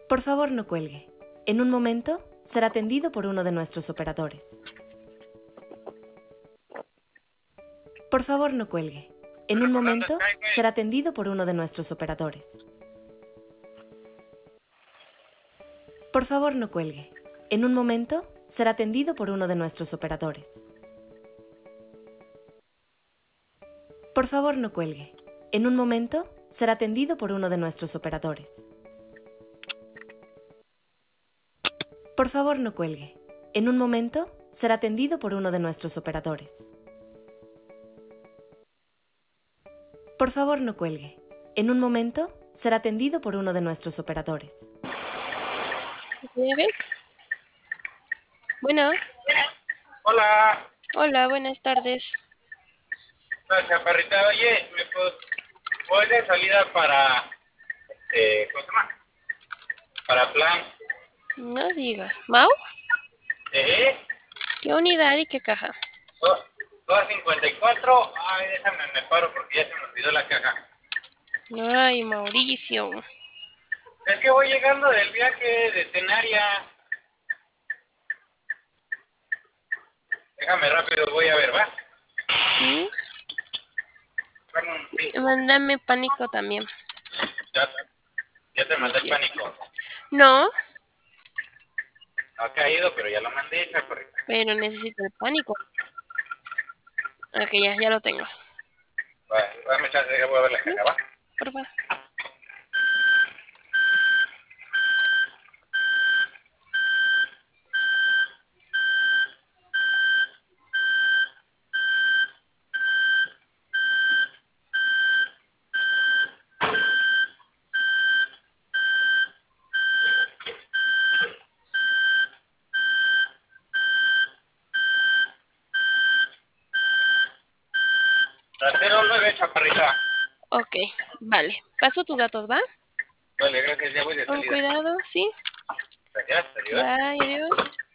Por favor, no cuelgue. En un momento será atendido por uno de nuestros operadores. Por favor, no cuelgue. En un momento será atendido por uno de nuestros operadores. Por favor, no cuelgue. En un momento será atendido por uno de nuestros operadores. Por favor, no cuelgue. En un momento será atendido por uno de nuestros operadores. Por favor, no cuelgue. En un momento será atendido por uno de nuestros operadores. Por favor, no cuelgue. En un momento será atendido por uno de nuestros operadores. ¿Ya ves? Bueno, Hola, hola, buenas tardes. chaparrita, oye, voy de salida para, ¿cómo se llama? Para plan, No digas. ¿Mau? ¿Qué unidad y qué caja? 254, ay, déjame, me paro porque ya se me olvidó la caja. Ay, Mauricio. Es que voy llegando del viaje de Tenaria. Déjame rápido, voy a ver, ¿va? ¿Sí? Dame un sí. Mándame pánico también. Ya te mandé el Yes. pánico. No, No ha caído, pero ya lo mandé, chaparrita. pero necesito el pánico. Ok, ya lo tengo. Va, dame chance, ya voy a ver la caja, ¿va? Por favor. Trasero 9, chaparrita. Ok, vale. Paso tus datos, ¿va? Vale, gracias, ya voy de Con salida. cuidado, ¿sí? Gracias, adiós. Bye, adiós.